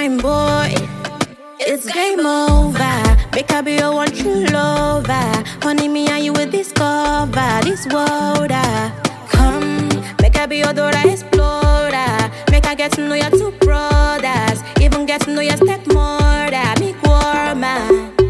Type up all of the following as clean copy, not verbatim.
fine boy. It's game over. Make I be your one true lover. Honey, me and you will discover this world. Come, make I be your Dora Explorer. Make I get to know your two brothers. Even get to know your stepmother. Make warmer.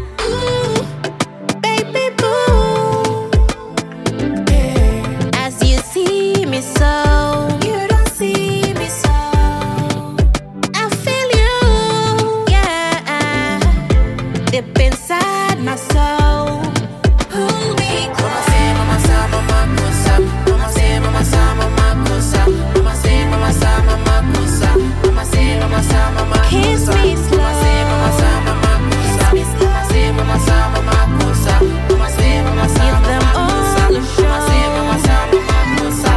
Baby boo. Yeah. As you see me so, you don't see me so. I feel you, yeah. Deep inside my soul. Pull me close. Mama say, mama cosa. Mama say, mama sa, mama cosa. Mama say, mama sa, mama cosa. Mama say, mama sa, mama cosa. Kiss me slow. Mama say, mama sa, mama cosa. Mama say, mama sa, mama cosa. Mama say, mama sa, mama cosa. Give them all a show. Mama say, mama sa, mama cosa.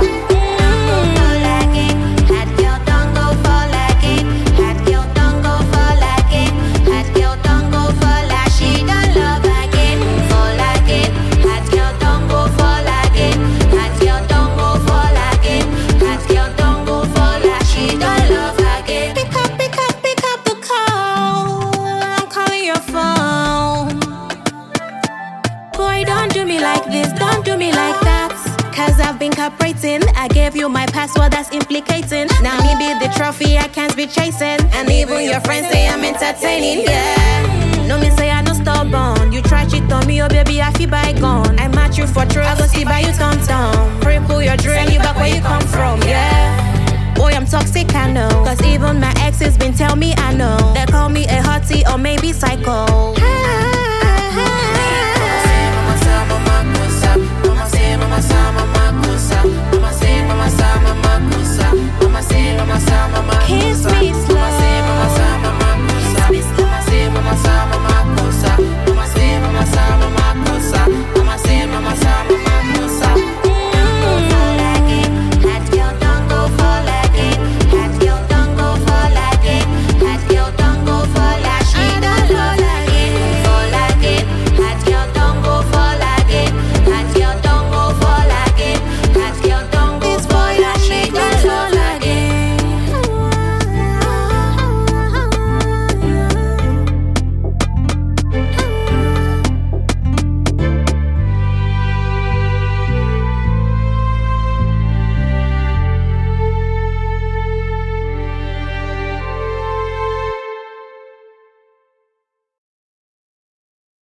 Hot girl don't go for like it. Hot girl don't go for like it. Hot girl don't go for like she don't love again. For like it. Hot girl don't go for like it. Hot girl don't go for like it. Hot girl don't go for like she don't love again. Pick up the call. I'm calling your phone. Boy, don't do me like this, don't do me like that. Cause I've been cooperating. I gave you my password, that's implicating. Now me be the trophy I can't be chasing. And even your friends say I'm entertaining, yeah. No me say I no stubborn. You try cheat on me, oh baby, I feel bygone. I match you for true, I go see by you tom-tom. Cripple your dream, send you back where you come from, yeah. Boy, I'm toxic, I know. Cause even my exes been tell me I know. They call me a hottie or maybe psycho. Mama say, mama sa, mama cosa. Mama say, mama sa, mama cosa. Mama say, mama sa,